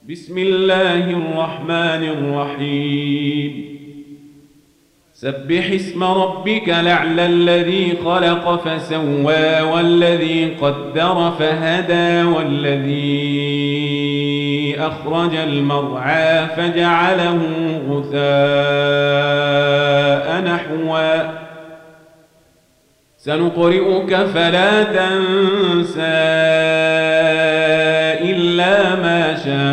بسم الله الرحمن الرحيم سبح اسم ربك الأعلى الذي خلق فسوى والذي قدر فهدى والذي أخرج المرعى فجعله غثاء نحوا سنقرئك فلا تنسى إلا ما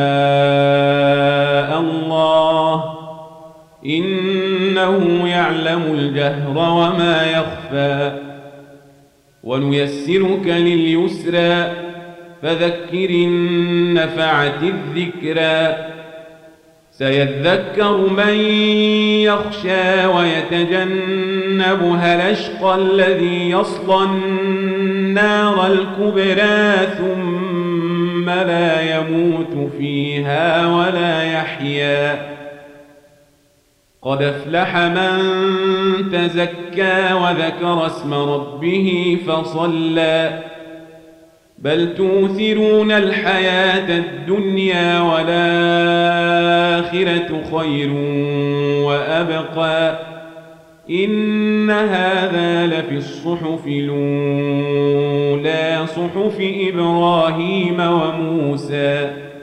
شاء الله إنه يعلم الجهر وما يخفى ونيسرك لليسرى فذكر إن نفعت الذكرى سيذكر من يخشى ويتجنبها الأشقى الذي يصلى النار الكبرى ثم لا يموت فيها ولا يحيا قد أفلح من تزكى وذكر اسم ربه فصلى بل توثرون الحياة الدنيا والآخرة خير وأبقى إن هذا لفي الصحف الأولى صحف إبراهيم وموسى